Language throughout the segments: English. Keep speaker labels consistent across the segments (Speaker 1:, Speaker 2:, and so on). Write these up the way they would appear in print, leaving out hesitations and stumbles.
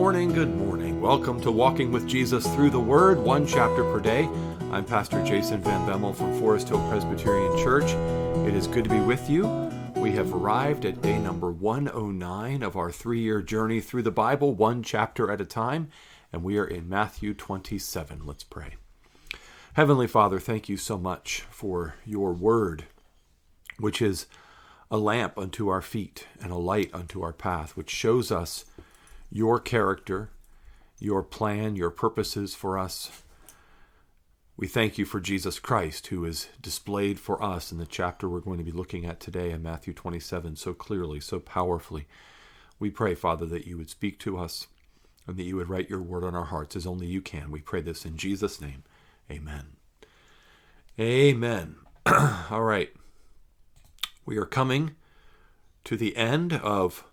Speaker 1: morning, good morning. Welcome to Walking with Jesus Through the Word, one chapter per day. I'm Pastor Jason Van Bemmel from Forest Hill Presbyterian Church. It is good to be with you. We have arrived at day number 109 of our 3-year journey through the Bible, one chapter at a time, and we are in Matthew 27. Let's pray. Heavenly Father, thank you so much for your word, which is a lamp unto our feet and a light unto our path, which shows us your character, your plan, your purposes for us. We thank you for Jesus Christ, who is displayed for us in the chapter we're going to be looking at today in Matthew 27 so clearly, so powerfully. We pray, Father, that you would speak to us and that you would write your word on our hearts as only you can. We pray this in Jesus' name. Amen. Amen. All right. We are coming to the end of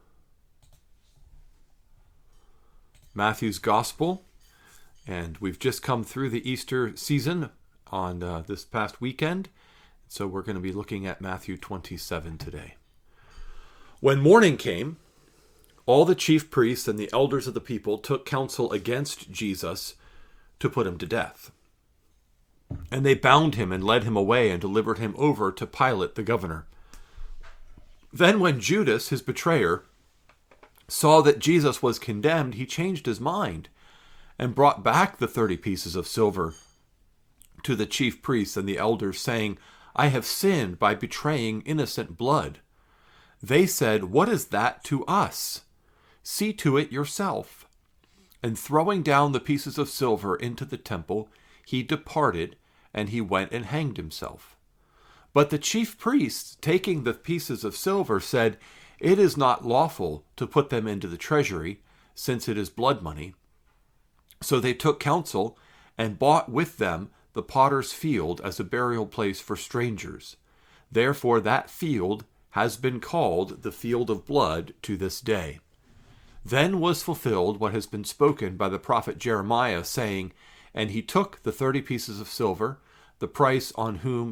Speaker 1: Matthew's Gospel, and we've just come through the Easter season on this past weekend, so we're going to be looking at Matthew 27 today. When morning came, all the chief priests and the elders of the people took counsel against Jesus to put him to death. And they bound him and led him away and delivered him over to Pilate the governor. Then when Judas, his betrayer, saw that Jesus was condemned, he changed his mind and brought back the 30 pieces of silver to the chief priests and the elders, saying, I have sinned by betraying innocent blood. They said, What is that to us? See to it yourself. And throwing down the pieces of silver into the temple, he departed, and he went and hanged himself. But the chief priests, taking the pieces of silver, said, It is not lawful to put them into the treasury, since it is blood money. So they took counsel and bought with them the potter's field as a burial place for strangers. Therefore that field has been called the field of blood to this day. Then was fulfilled what has been spoken by the prophet Jeremiah, saying, And he took the 30 pieces of silver, the price of him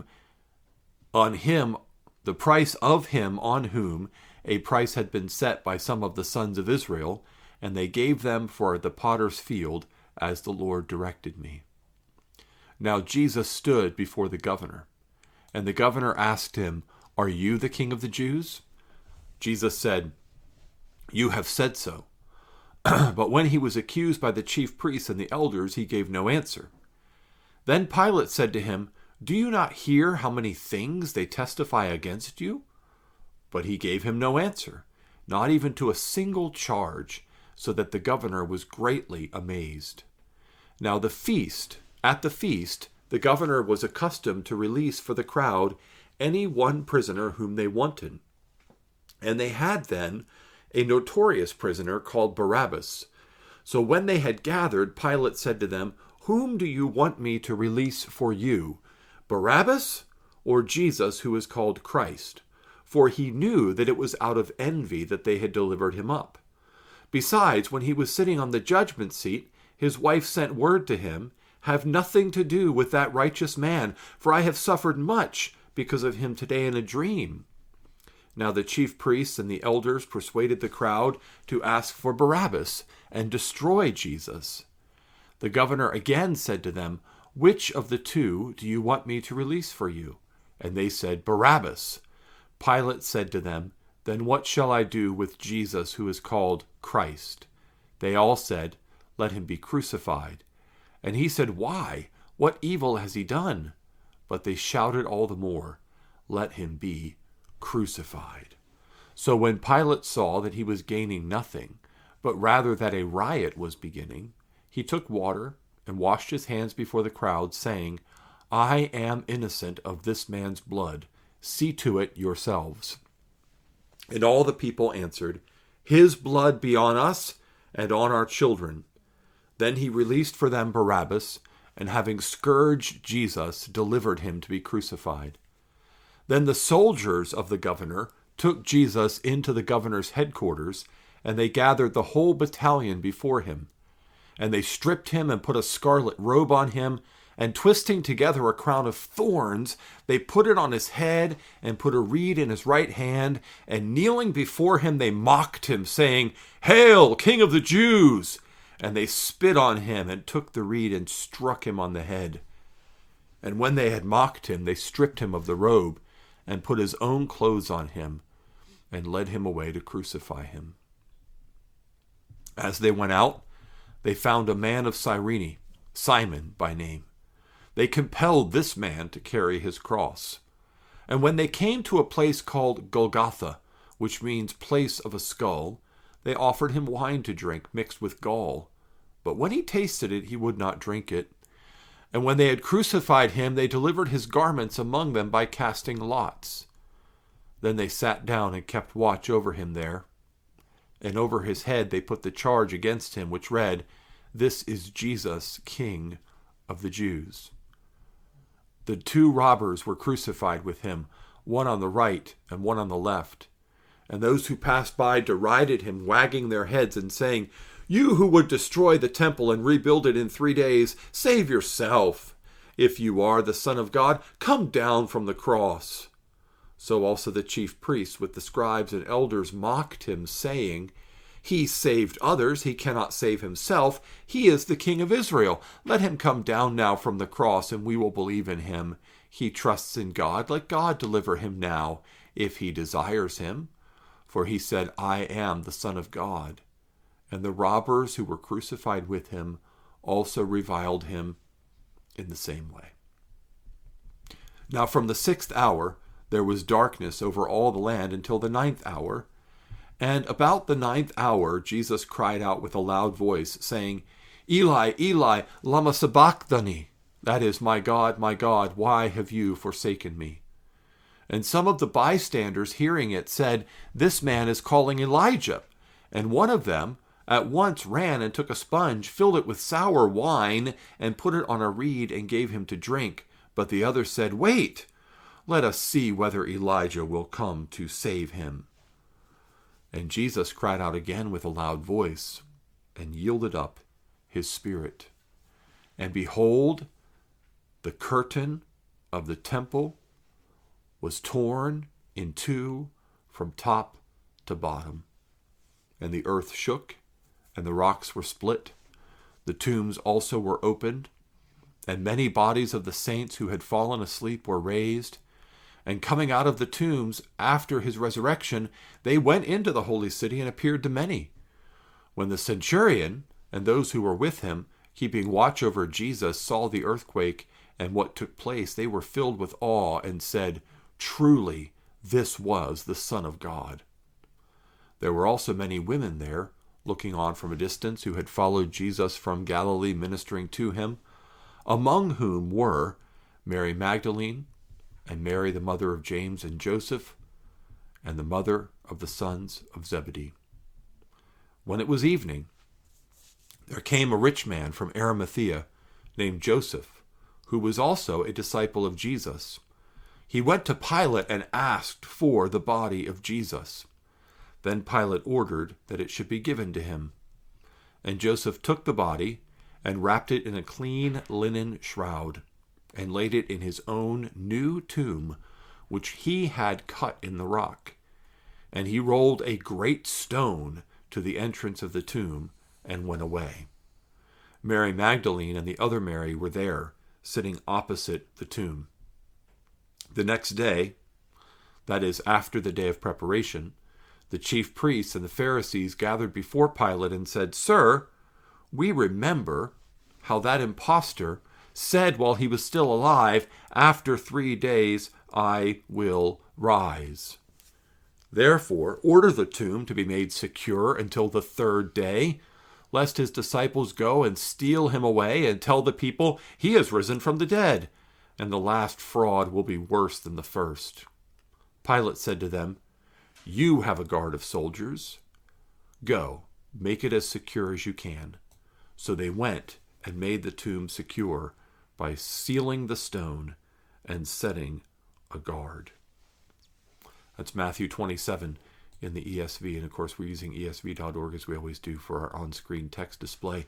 Speaker 1: on whom a price had been set by some of the sons of Israel, and they gave them for the potter's field, as the Lord directed me. Now Jesus stood before the governor, and the governor asked him, Are you the king of the Jews? Jesus said, You have said so. But when he was accused by the chief priests and the elders, he gave no answer. Then Pilate said to him, Do you not hear how many things they testify against you? But he gave him no answer, not even to a single charge, so that the governor was greatly amazed. Now at the feast, the governor was accustomed to release for the crowd any one prisoner whom they wanted. And they had then a notorious prisoner called Barabbas. So when they had gathered, Pilate said to them, Whom do you want me to release for you, Barabbas or Jesus, who is called Christ? For he knew that it was out of envy that they had delivered him up. Besides, when he was sitting on the judgment seat, his wife sent word to him, Have nothing to do with that righteous man, for I have suffered much because of him today in a dream. Now the chief priests and the elders persuaded the crowd to ask for Barabbas and destroy Jesus. The governor again said to them, Which of the two do you want me to release for you? And they said, Barabbas. Pilate said to them, Then what shall I do with Jesus, who is called Christ? They all said, Let him be crucified. And he said, Why? What evil has he done? But they shouted all the more, Let him be crucified. So when Pilate saw that he was gaining nothing, but rather that a riot was beginning, he took water and washed his hands before the crowd, saying, I am innocent of this man's blood. See to it yourselves. And all the people answered, His blood be on us and on our children. Then he released for them Barabbas, and having scourged Jesus, delivered him to be crucified. Then the soldiers of the governor took Jesus into the governor's headquarters, and they gathered the whole battalion before him. And they stripped him and put a scarlet robe on him, and twisting together a crown of thorns, they put it on his head and put a reed in his right hand, and kneeling before him, they mocked him, saying, "Hail, King of the Jews!" And they spit on him and took the reed and struck him on the head. And when they had mocked him, they stripped him of the robe and put his own clothes on him and led him away to crucify him. As they went out, they found a man of Cyrene, Simon by name. They compelled this man to carry his cross. And when they came to a place called Golgotha, which means place of a skull, they offered him wine to drink mixed with gall. But when he tasted it, he would not drink it. And when they had crucified him, they delivered his garments among them by casting lots. Then they sat down and kept watch over him there. And over his head they put the charge against him, which read, "This is Jesus, King of the Jews." The 2 robbers were crucified with him, one on the right and one on the left. And those who passed by derided him, wagging their heads and saying, "You who would destroy the temple and rebuild it in 3 days, save yourself. If you are the Son of God, come down from the cross." So also the chief priests with the scribes and elders mocked him, saying, "He saved others, he cannot save himself. He is the King of Israel. Let him come down now from the cross, and we will believe in him. He trusts in God. Let God deliver him now, if he desires him. For he said, 'I am the Son of God.'" And the robbers who were crucified with him also reviled him in the same way. Now from the 6th hour there was darkness over all the land until the 9th hour. And about the 9th hour Jesus cried out with a loud voice, saying, "Eli, Eli, lama sabachthani?" That is, my God, why have you forsaken me?" And some of the bystanders hearing it said, "This man is calling Elijah." And one of them at once ran and took a sponge, filled it with sour wine, and put it on a reed and gave him to drink. But the other said, "Wait, let us see whether Elijah will come to save him." And Jesus cried out again with a loud voice, and yielded up his spirit. And behold, the curtain of the temple was torn in 2 from top to bottom. And the earth shook, and the rocks were split. The tombs also were opened, and many bodies of the saints who had fallen asleep were raised. And coming out of the tombs after his resurrection, they went into the holy city and appeared to many. When the centurion and those who were with him, keeping watch over Jesus, saw the earthquake and what took place, they were filled with awe and said, "Truly, this was the Son of God." There were also many women there, looking on from a distance, who had followed Jesus from Galilee, ministering to him, among whom were Mary Magdalene, and Mary the mother of James and Joseph, and the mother of the sons of Zebedee. When it was evening, there came a rich man from Arimathea, named Joseph, who was also a disciple of Jesus. He went to Pilate and asked for the body of Jesus. Then Pilate ordered that it should be given to him. And Joseph took the body and wrapped it in a clean linen shroud, and laid it in his own new tomb, which he had cut in the rock. And he rolled a great stone to the entrance of the tomb, and went away. Mary Magdalene and the other Mary were there, sitting opposite the tomb. The next day, that is, after the day of preparation, the chief priests and the Pharisees gathered before Pilate and said, "Sir, we remember how that impostor said while he was still alive, 'After 3 days I will rise.' Therefore, order the tomb to be made secure until the 3rd day, lest his disciples go and steal him away and tell the people, 'He has risen from the dead,' and the last fraud will be worse than the first." Pilate said to them, "You have a guard of soldiers. Go, make it as secure as you can." So they went and made the tomb secure by sealing the stone and setting a guard. That's Matthew 27 in the ESV. And of course, we're using esv.org as we always do for our on-screen text display.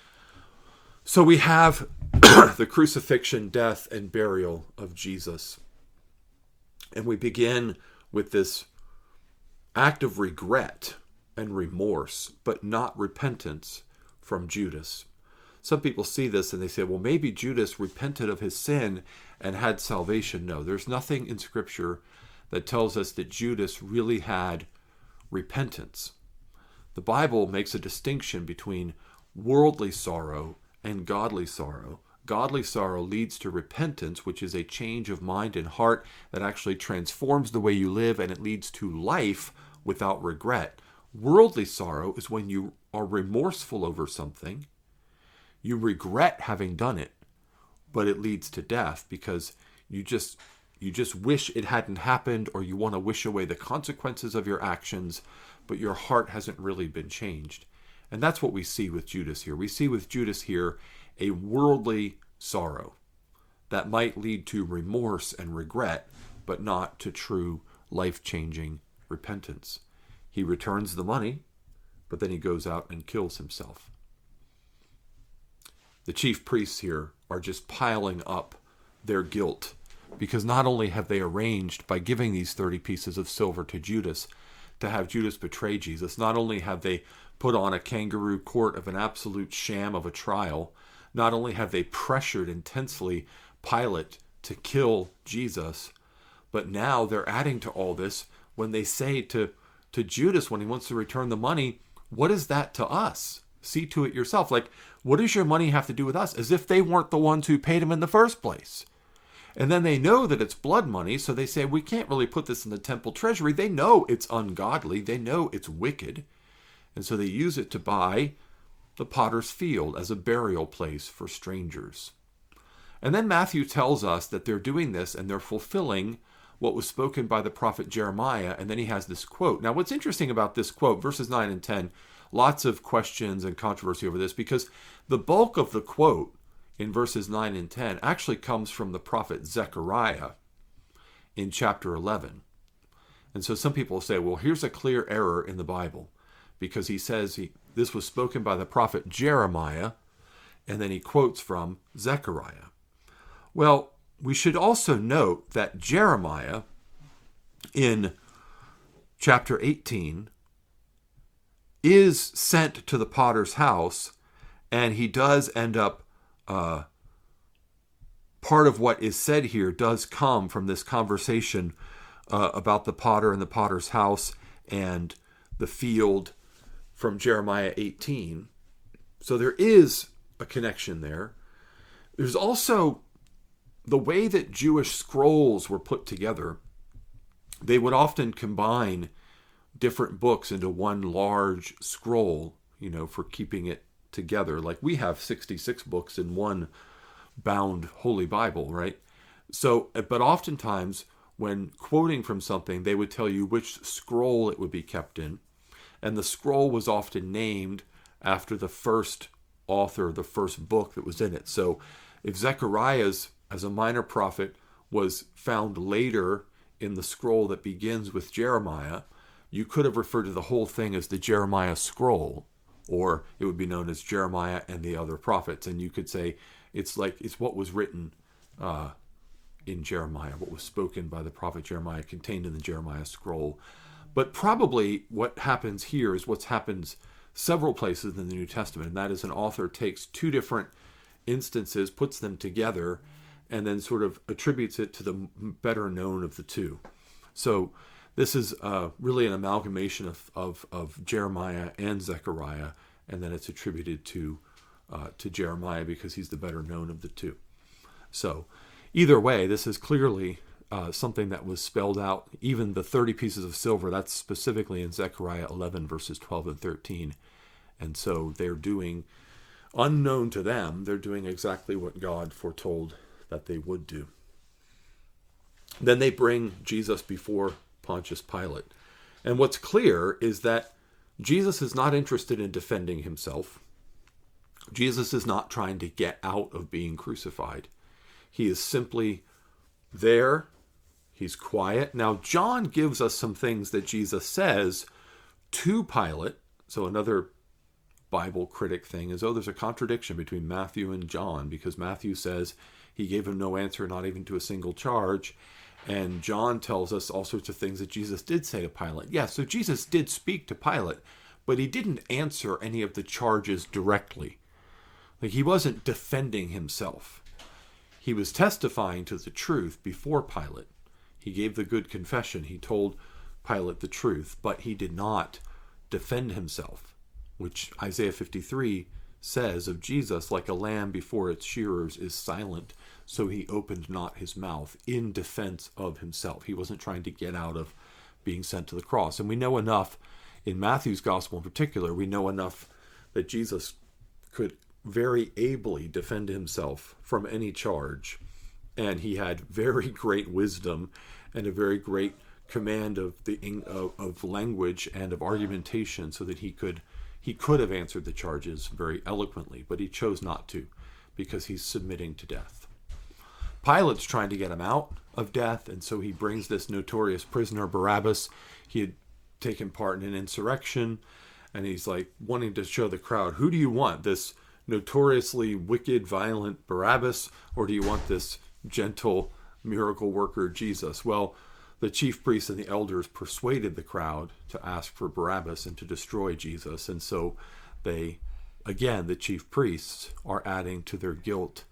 Speaker 1: So we have the crucifixion, death, and burial of Jesus. And we begin with this act of regret and remorse, but not repentance, from Judas. Some people see this and they say, well, maybe Judas repented of his sin and had salvation. No, there's nothing in Scripture that tells us that Judas really had repentance. The Bible makes a distinction between worldly sorrow and godly sorrow. Godly sorrow leads to repentance, which is a change of mind and heart that actually transforms the way you live, and it leads to life without regret. Worldly sorrow is when you are remorseful over something, you regret having done it, but it leads to death because you just wish it hadn't happened, or you want to wish away the consequences of your actions, but your heart hasn't really been changed. And that's what we see with Judas here. We see with Judas here a worldly sorrow that might lead to remorse and regret, but not to true life-changing repentance. He returns the money, but then he goes out and kills himself. The chief priests here are just piling up their guilt, because not only have they arranged by giving these 30 pieces of silver to Judas to have Judas betray Jesus, not only have they put on a kangaroo court of an absolute sham of a trial, not only have they pressured intensely Pilate to kill Jesus, but now they're adding to all this when they say to Judas, when he wants to return the money, what is that to us? See to it yourself. Like, what does your money have to do with us? As if they weren't the ones who paid him in the first place. And then they know that it's blood money, so they say, we can't really put this in the temple treasury. They know it's ungodly. They know it's wicked. And so they use it to buy the potter's field as a burial place for strangers. And then Matthew tells us that they're doing this and they're fulfilling what was spoken by the prophet Jeremiah. And then he has this quote. Now, what's interesting about this quote, verses 9 and 10, lots of questions and controversy over this, because the bulk of the quote in verses 9 and 10 actually comes from the prophet Zechariah in chapter 11. And so some people say, well, here's a clear error in the Bible, because he says this was spoken by the prophet Jeremiah, and then he quotes from Zechariah. Well, we should also note that Jeremiah in chapter 18 is sent to the potter's house, and he does end up part of what is said here does come from this conversation about the potter and the potter's house and the field from Jeremiah 18. So there is a connection there. There's also the way that Jewish scrolls were put together. They would often combine different books into one large scroll, for keeping it together. Like we have 66 books in one bound Holy Bible, right? So, but oftentimes when quoting from something, they would tell you which scroll it would be kept in. And the scroll was often named after the first author, the first book that was in it. So if Zechariah's, as a minor prophet, was found later in the scroll that begins with Jeremiah, you could have referred to the whole thing as the Jeremiah scroll, or it would be known as Jeremiah and the other prophets. And you could say it's what was written in Jeremiah, what was spoken by the prophet Jeremiah, contained in the Jeremiah scroll. But probably what happens here is what's happens several places in the New Testament, and that is an author takes two different instances, puts them together, and then sort of attributes it to the better known of the two. So this is really an amalgamation of Jeremiah and Zechariah, and then it's attributed to Jeremiah because he's the better known of the two. So either way, this is clearly something that was spelled out. Even the 30 pieces of silver, that's specifically in Zechariah 11, verses 12 and 13. And so they're doing, unknown to them, they're doing exactly what God foretold that they would do. Then they bring Jesus before Pontius Pilate. And what's clear is that Jesus is not interested in defending himself. Jesus is not trying to get out of being crucified. He is simply there. He's quiet. Now, John gives us some things that Jesus says to Pilate. So another Bible critic thing is, there's a contradiction between Matthew and John, because Matthew says he gave him no answer, not even to a single charge. And John tells us all sorts of things that Jesus did say to Pilate. Yeah, so Jesus did speak to Pilate, but he didn't answer any of the charges directly. Like, he wasn't defending himself. He was testifying to the truth before Pilate. He gave the good confession. He told Pilate the truth, but he did not defend himself, which Isaiah 53 says of Jesus, like a lamb before its shearers is silent, so he opened not his mouth, in defense of himself. He wasn't trying to get out of being sent to the cross. And we know enough, in Matthew's gospel in particular, we know enough that Jesus could very ably defend himself from any charge. And he had very great wisdom and a very great command of of language and of argumentation, so that he could have answered the charges very eloquently, but he chose not to, because he's submitting to death. Pilate's trying to get him out of death, and so he brings this notorious prisoner, Barabbas. He had taken part in an insurrection, and he's like wanting to show the crowd, who do you want, this notoriously wicked, violent Barabbas, or do you want this gentle miracle worker Jesus? Well, the chief priests and the elders persuaded the crowd to ask for Barabbas and to destroy Jesus. And so they, again, the chief priests are adding to their guilt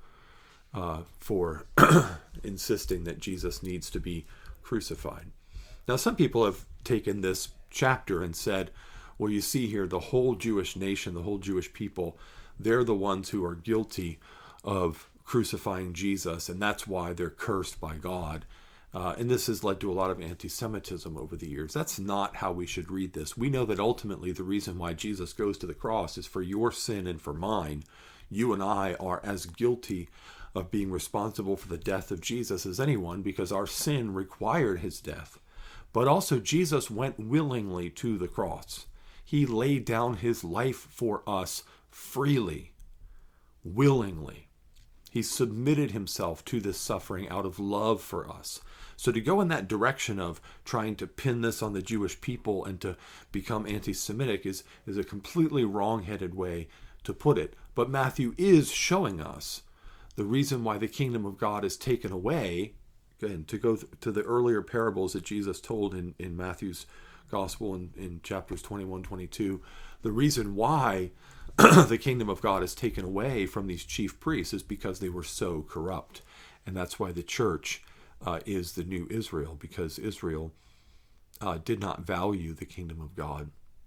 Speaker 1: for insisting that Jesus needs to be crucified. Now, some people have taken this chapter and said, well, you see here, the whole Jewish nation, the whole Jewish people, they're the ones who are guilty of crucifying Jesus, and that's why they're cursed by God. And this has led to a lot of anti-Semitism over the years. That's not how we should read this. We know that ultimately the reason why Jesus goes to the cross is for your sin and for mine. You and I are as guilty of being responsible for the death of Jesus as anyone, because our sin required his death. But also Jesus went willingly to the cross. He laid down his life for us freely, willingly. He submitted himself to this suffering out of love for us. So to go in that direction of trying to pin this on the Jewish people and to become anti-Semitic is a completely wrong-headed way to put it. But Matthew is showing us the reason why the kingdom of God is taken away. Again, to go to the earlier parables that Jesus told in Matthew's gospel in chapters 21, 22, the reason why the kingdom of God is taken away from these chief priests is because they were so corrupt. And that's why the church is the new Israel, because Israel did not value the kingdom of God.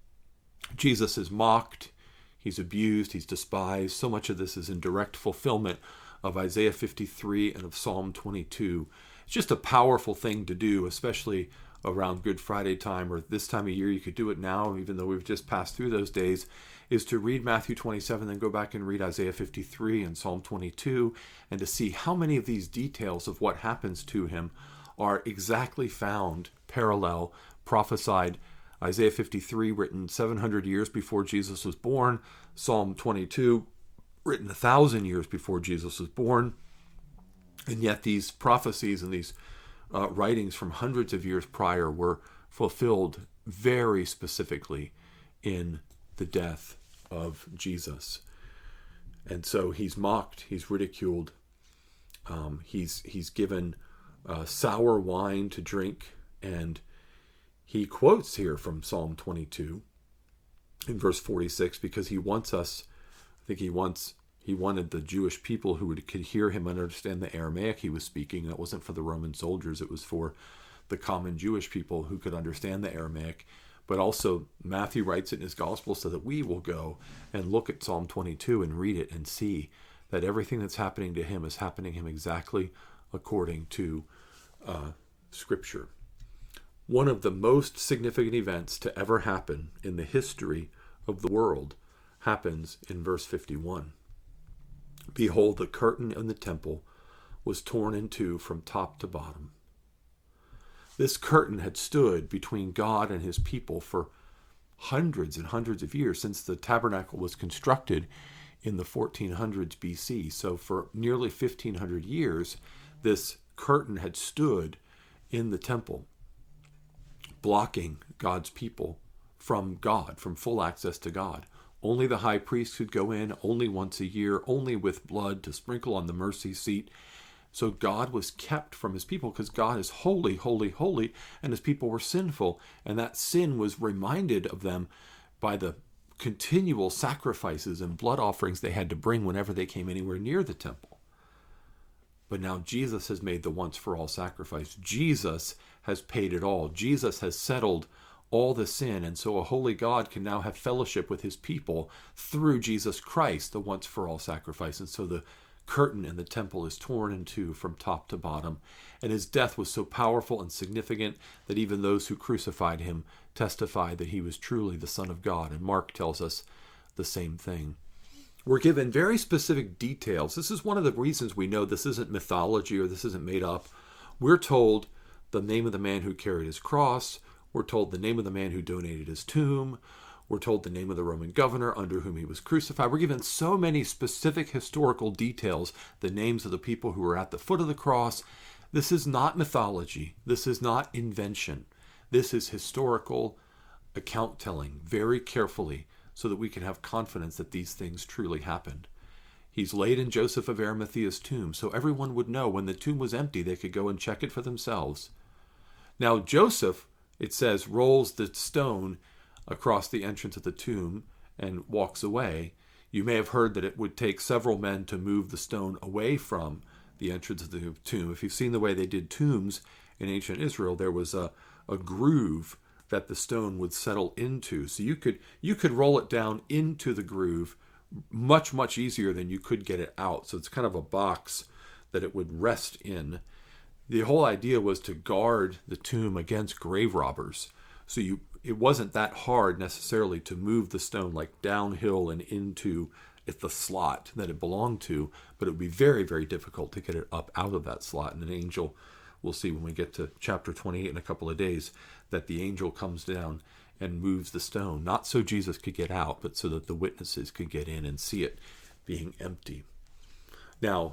Speaker 1: Jesus is mocked, he's abused, he's despised. So much of this is in direct fulfillment of Isaiah 53 and of Psalm 22. It's just a powerful thing to do, especially around Good Friday time, or this time of year. You could do it now, even though we've just passed through those days, is to read Matthew 27, then go back and read Isaiah 53 and Psalm 22, and to see how many of these details of what happens to him are exactly found, parallel, prophesied. Isaiah 53, written 700 years before Jesus was born. Psalm 22, written 1,000 years before Jesus was born. And yet these prophecies and these writings from hundreds of years prior were fulfilled very specifically in the death of Jesus. And so he's mocked, he's ridiculed, he's given sour wine to drink, and he quotes here from Psalm 22 in verse 46 because he wants us, I think he wanted the Jewish people who could hear him and understand the Aramaic he was speaking. That wasn't for the Roman soldiers, it was for the common Jewish people who could understand the Aramaic. But also Matthew writes it in his gospel so that we will go and look at Psalm 22 and read it and see that everything that's happening to him is happening to him exactly according to Scripture. One of the most significant events to ever happen in the history of the world happens in verse 51. Behold, the curtain in the temple was torn in two from top to bottom. This curtain had stood between God and his people for hundreds and hundreds of years, since the tabernacle was constructed in the 1400s BC. So for nearly 1500 years, this curtain had stood in the temple, blocking God's people from God, from full access to God. Only the high priest could go in, only once a year, only with blood to sprinkle on the mercy seat. So God was kept from his people because God is holy, holy, holy, and his people were sinful. And that sin was reminded of them by the continual sacrifices and blood offerings they had to bring whenever they came anywhere near the temple. But now Jesus has made the once-for-all sacrifice. Jesus has paid it all. Jesus has settled all the sin, and so a holy God can now have fellowship with his people through Jesus Christ, the once-for-all sacrifice. And so the curtain in the temple is torn in two from top to bottom, and his death was so powerful and significant that even those who crucified him testified that he was truly the Son of God, and Mark tells us the same thing. We're given very specific details. This is one of the reasons we know this isn't mythology or this isn't made up. We're told the name of the man who carried his cross. We're told the name of the man who donated his tomb. We're told the name of the Roman governor under whom he was crucified. We're given so many specific historical details, the names of the people who were at the foot of the cross. This is not mythology. This is not invention. This is historical account telling very carefully so that we can have confidence that these things truly happened. He's laid in Joseph of Arimathea's tomb, so everyone would know when the tomb was empty, they could go and check it for themselves. Now Joseph, it says, rolls the stone across the entrance of the tomb and walks away. You may have heard that it would take several men to move the stone away from the entrance of the tomb. If you've seen the way they did tombs in ancient Israel, there was a groove that the stone would settle into. So you could roll it down into the groove much, much easier than you could get it out. So it's kind of a box that it would rest in. The whole idea was to guard the tomb against grave robbers. So it wasn't that hard necessarily to move the stone like downhill and into the slot that it belonged to, but it would be very, very difficult to get it up out of that slot. And an angel, we'll see when we get to chapter 28 in a couple of days, that the angel comes down and moves the stone, not so Jesus could get out, but so that the witnesses could get in and see it being empty. Now,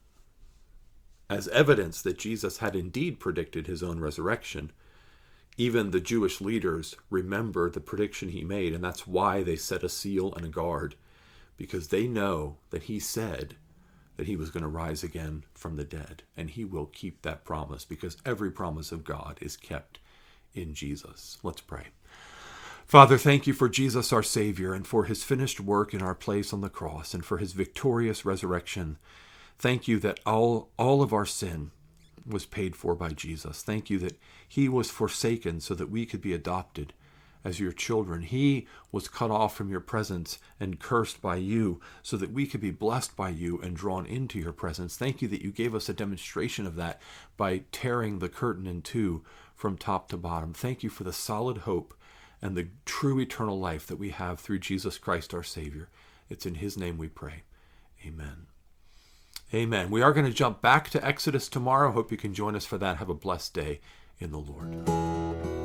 Speaker 1: as evidence that Jesus had indeed predicted his own resurrection, even the Jewish leaders remember the prediction he made, and that's why they set a seal and a guard, because they know that he said that he was going to rise again from the dead, and he will keep that promise, because every promise of God is kept in Jesus. Let's pray. Father, thank you for Jesus, our Savior, and for his finished work in our place on the cross, and for his victorious resurrection. Thank you that all of our sin was paid for by Jesus. Thank you that he was forsaken so that we could be adopted as your children. He was cut off from your presence and cursed by you so that we could be blessed by you and drawn into your presence. Thank you that you gave us a demonstration of that by tearing the curtain in two from top to bottom. Thank you for the solid hope and the true eternal life that we have through Jesus Christ our Savior. It's in his name we pray. Amen. Amen. We are going to jump back to Exodus tomorrow. Hope you can join us for that. Have a blessed day in the Lord.